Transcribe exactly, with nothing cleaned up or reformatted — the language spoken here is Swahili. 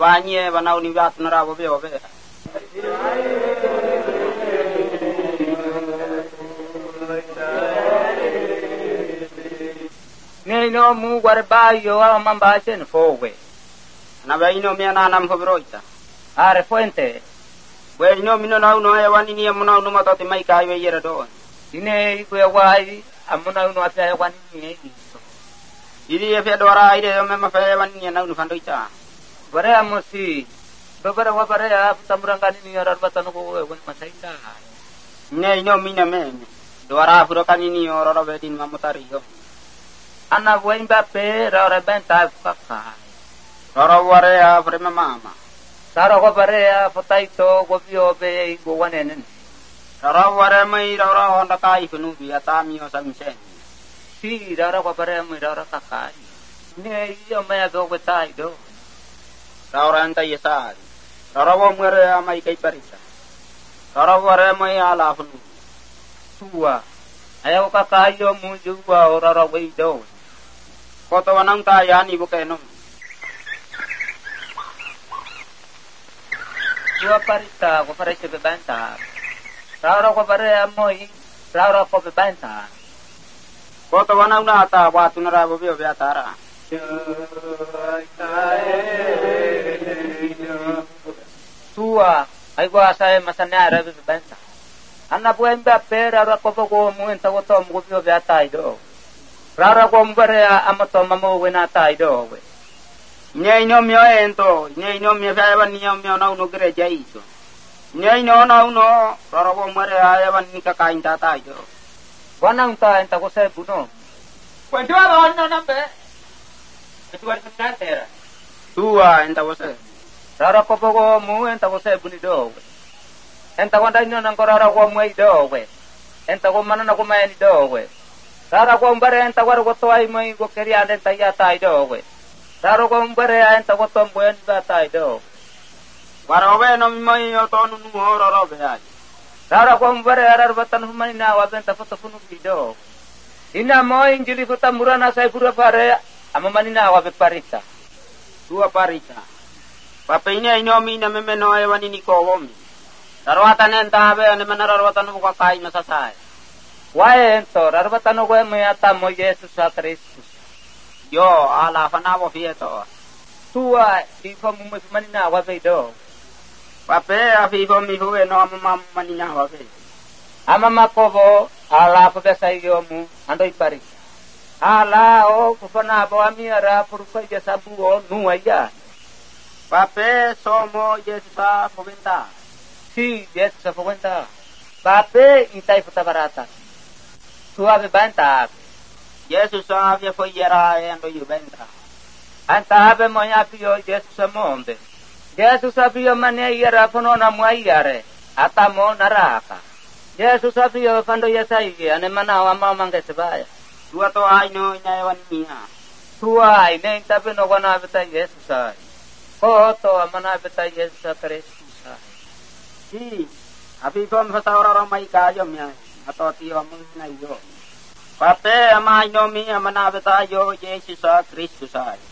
Evanye vanau ni vat nara bobe bobe. Ne no mu guarba yo amambase no fowe. Na vaino mi ana nam fobroita. Are fuente. We no mino na uno evani ni amuna uno matati mai kai ve yera do. Ine ku wai amuna uno ate evani ni. Idi e fe dora ide yo me ma fe evani ni na uno fandoita. Bare amosi. Babara wa bare a tamurangani ni arar batano ko ewan masaita. Ne no mina me. Dora furo kanini ororo vedin mamutari yo. Ana buemba pe rara benta kaka. Rara ware a frema mama. Sara ko bare a fotaito go bio be go wanenen. Rara ware mai rara honda kai kunu bi atami o samsen. Si rara ko bare mai rara kaka. Ne yo me do go tai do. Rara anta yesa. Rara wo mere a mai kai parisa. Rara ware mai ala funu. Tua. Ayo kaka yo mu juga rara we do. Koto wanang ta yani bukeno. Tua parita ko pare se bebanta. Rara ko pare amoi, rara ko bebanta. Koto wanang na ta watu nara bobe obe atara. Tua, ai ko asa masana ra bebanta. Ana buemba pera rara ko ko mu enta ko to mu ko be atai do. Rara ko mbare amato mamo wena tai do we. Nye ino mio ento, nye ino mio fa evan nio mio na uno gereja iso. Nye ino na uno rara ko mbare evan nika kain ta tai do. Wanang ta enta ko se buno. Kwento ba no nambe. Ketua di tera. Tua enta ko se. Rara ko ko mu enta ko se buni do we. Enta ko dai no nang ko rara ko mu do we. Enta ko mana na ko mai do we. Rara ko mbare enta war ko toai mai ko keria den ta ya tai do we. Rara ko mbare enta ko tom buen ba tai do. Waro be no mai o to nu nu rara be ai. Rara ko mbare arar batan humai na wa ben ta foto funu video. Ina mo injili ko tamurana sai pura pare amamani na wa be parita. Tua parita. Pape ine ino mi na meme no e wani ni ko womi. Darwatan enta be ane manarwatan ko kai masasai. Wae ento rarbatano go me ata mo Jesus a Kristus. Yo ala fanavo fieto. Tua ifo mo manina wa be do. Pape afifo mi huwe no mama manina wa be. Amama kovo ala pa sai yo mu ando ipari. Ala o kufana bo amiara purko ya sabu o nuaya. Pape somo Jesus a foventa. Si Jesus a foventa. Pape itai futa barata. Tua be banta. Jesus avia foi era endo yu benta. Anta ave moya pio Jesus amombe. Jesus avio mane era fono na muaiare. Atamo naraka. Jesus avio fando yasai ane mana wa mama ngesebaya. Tua to ai no nya wan mia. Tua ai ne tabe no gona beta Jesus ai. Ko to mana beta Jesus Kristus ai. Si abi kom fata ora mai ka yo mia. Atau tiwa muna yo. Pape amai no mi amana beta yo Jesus Kristus ai.